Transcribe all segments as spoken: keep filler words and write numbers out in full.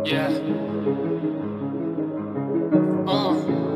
Yeah. Uh.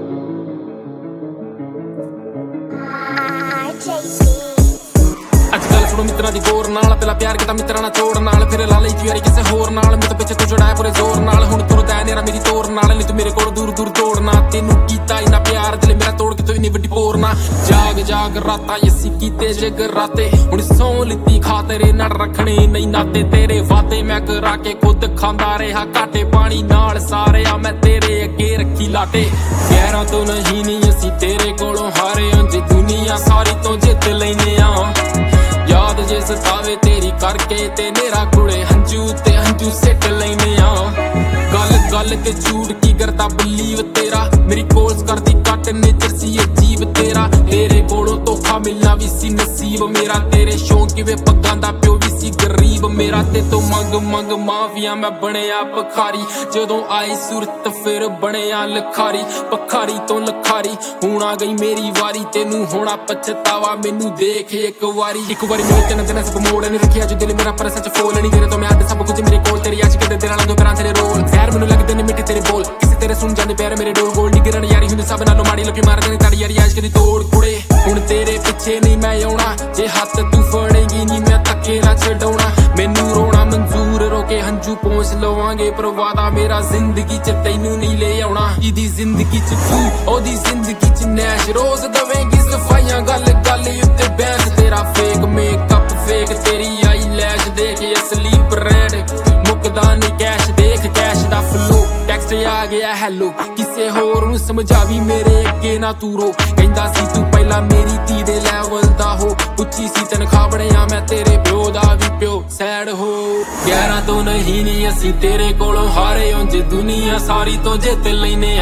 ਅੱਜ ਕੱਲ ਸੁਣੋ ਮਿੱਤਰਾਂ ਦੀ ਗੌਰ ਨਾਲ, ਪਹਿਲਾਂ ਪਿਆਰ ਕੀਤਾ ਮਿੱਤਰਾਂ ਨਾਲ ਚੋੜ ਨਾਲ, ਫਿਰ ਲਾ ਲਈ ਯਾਰੀ ਕਿਸੇ ਹੋਰ ਨਾਲ, ਮੈਂ ਤਾਂ ਪਿੱਛੇ ਤੂੰ ਚੜਾਇਆ ਪੂਰੇ ਜ਼ੋਰ ਨਾਲ, ਹੁਣ ਤੁਰਦਾ ਐ ਨੇਰਾ ਮੇਰੀ ਤੋਰ ਨਾਲ, ਨਹੀਂ ਤੂੰ ਮੇਰੇ ਕੋਲ ਦੂਰ ਦੂਰ ਦੌੜਨਾ, ਤੈਨੂੰ ਕੀਤਾ ਇੰਨਾ ਪਿਆਰ ਦਿਲ ਮੇਰਾ ਤੋੜ ਕੇ ਤੂੰ ਇੰਨੀ ਵੱਡੀ ਪੋਰ ਨਾ, ਜਾਗ ਜਾਗ ਰਾਤਾਂ ਯਸੀ ਕੀਤੇ ਜਗਰਾਤੇ, ਹੁਣ ਸੌਂ ਲਿੱਤੀ ਖਾਤਰੇ ਨਾਲ ਰੱਖਣੇ ਨਹੀਂ ਨਾਤੇ, ਤੇਰੇ ਵਾਦੇ ਮੈਂ ਕਰਾ ਕੇ ਖੁਦ ਖਾਂਦਾ ਰਿਹਾ ਘਾਟੇ, ਪਾਣੀ ਨਾਲ ਸਾਰਿਆ ਮੈਂ ਤੇਰੇ ਅੱਗੇ ਰੱਖੀ ਲਾਟੇ, ਗਹਿਰਾਂ ਤੋਂ ਨਹੀਂ ਨਹੀਂ ਅਸੀਂ ਤੇਰੇ ਕੋਲੋਂ ਹਾਰੇ, ਉਂਝ ਦੁਨੀਆ ਸਾਰੀ ਤੋਂ ਜਿੱਤ ਲੈਨੇ ਆ, याद जे सतावे तेरी करके ते नेरा कुड़े हंजू ते हंजू सिट लेने आ, गल गल ते झूठ की करता बलीव तेरा, मेरी कोल्स करती कट नेचर सी अजीब तेरा, तेरे कोलों धोखा मिलना भी सी नसीब मेरा, तेरे शौक किवे पग्गां दा प्यो भी सी गरीब मेरा, ते तो मंग मंग माफिया मैं बनिया भखारी, जदों आई सूरत फिर बनिया लखारी, भखारी तो लखारी हुण आ गई मेरी वारी, तेनू होना पछतावा मैनू देख एक वारी, एक वारी मेरे तेन दिन सब मोड़ नहीं रखिया जो दिल मेरा पर सच फोल नहीं, तेरे तो मैं अड्ड सब कुछ मेरे कोल, तेरी आशिक दे दिल नालों करा तेरे रोल, यार मैनू लगदे ने मिट्टी तेरे बोल, किसे तेरे सुन जांदे पैर मेरे डोल, गोल नहीं गिरन यारी हुंदी सब नालों माड़ी, लोकी मार देने ताड़ी यारी आशिक दी तोड़ कुड़े, हुण तेरे पिछे नहीं मैं आउणा, जे हत्थ तू फड़ेगी नहीं मैं धक्के ना छडाउणा, मैनू रोना मंजूर रोके हंजू पहुंच लवांगे, पर वादा मेरा जिंदगी च तैनू नहीं ले आउणा, इदी जिंदगी च तू ओदी जिंदगी च नैश, रोज दवेंगी सफाइयां गल गल उत्ते बैठ, तेरा फेक मेकअप फेक तेरी आई लैश, देख असली ब्रांड मुकदा नहीं कैश, देख कैश दा फ्लो टैक्सट आ गया हैलो, किसे होर नूं समझावी मेरे अगे ना तू रो, कहंदा सी तू पहला मेरी धी दे लैवल दा हो, पुੱਛੀ सी तनखा बणिया मैं तेरे प्यो दा भी प्यो सैड हो, ग्यारह तो नहीं नहीं असी तेरे कोलों हारे, ਉਂਝ दुनिया सारी तो जित लैने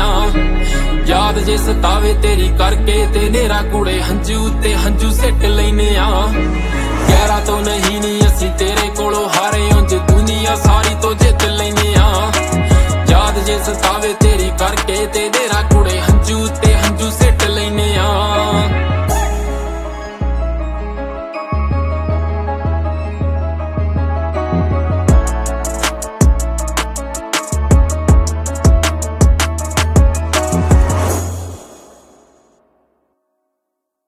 आ, याद जे सतावे तेरी करके ते नेरा कुड़े हंजू ते हंजू सिट लैने आ, ग्यारह तो नहीं नहीं असी तेरे कोलों हारे, ਉਂਝ दुनिया सारी तो जित लैने